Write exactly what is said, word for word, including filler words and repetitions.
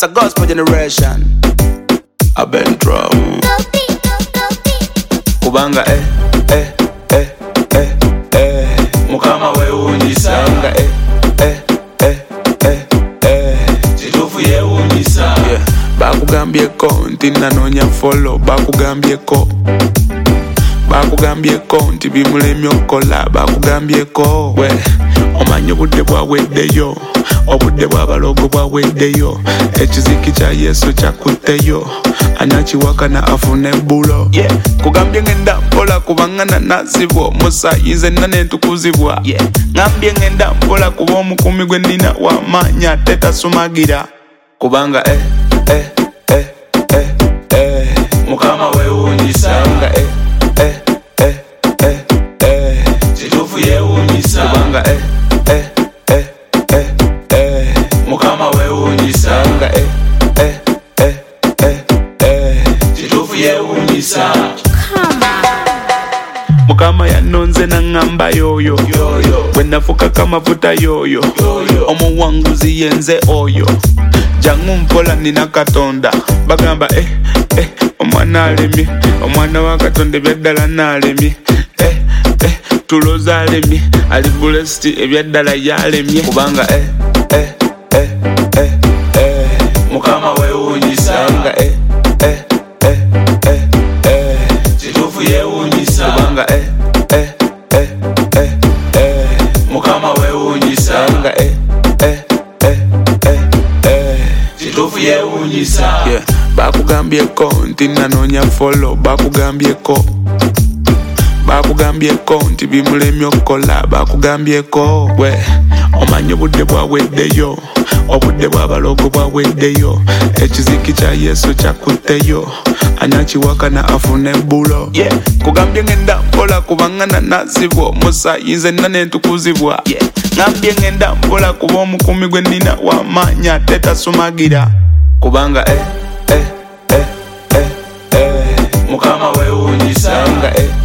It's a gospel generation. I've been drum. Kubanga eh eh eh eh eh. Mukama we unyisa. Eh eh eh eh eh. Chitufu ye unyisa. Yeah. Bakugambyeko nti nanonya follow. Bakugambyeko. Bakugambyeko nti bimulemye okukola. Bakugambyeko we omanyi obudde bwaweddeyo. Obudde bw'abalogo bwaweddeyo. Ekiziki kya Yesu kyakutteyo. Anakiwakana afune bulo. Yeah. Kugambye ngenda mpola kubanga nanazibwa. Musa yinze nane ntukuzibwa. Yeah. Ngambye ngenda mpola kuba omukumi gwe nina wamanya tetasumagira. Kubanga eh eh eh eh eh. Mukama we unyisa. Eh eh eh eh eh. Chitufu ye unyisa. Kubanga eh eh eh eh eh. Mukama we unyisa. Eh eh eh eh eh. Chitufu ye unyisa. Mukama yanonze na ngamba yoyo. Bwe nafuka kamafuta yoyo. Omuwanguzi yenze oyo. Jangu mpola nina Katonda. Bagamba eh eh omwana alemye. Omwana wa Katonda ebyaddala nalemye. Eh eh tuloza alemye. Ali blessed ebyaddala yalemye. Kubanga eh eh eh eh eh. Mukama we unyisa. Eh eh eh eh eh. Chitufu ye unyisa. Kubanga eh eh eh eh eh. Mukama we unyisa. Eh eh eh eh eh. Chitufu ye unyisa. Yeah. Bakugambyeko nti nanonya follow. Bakugambyeko. Bakugambyeko nti bimulemye okukola. Bakugambyeko we omanyi obudde bwaweddeyo. Obudde bw'abalogo bwaweddeyo. Ekiziki kya Yesu kyakutteyo. Anakiwakana afune bulo. Yeah. Kugambye ngenda mpola kubanga nanazibwa. Musa yinze nane ntukuzibwa. Yeah. Ngambye ngenda mpola kuba omukumi gwe nina wamanya tetasumagira. Kubanga eh eh eh eh eh. Mukama we unyisa. Eh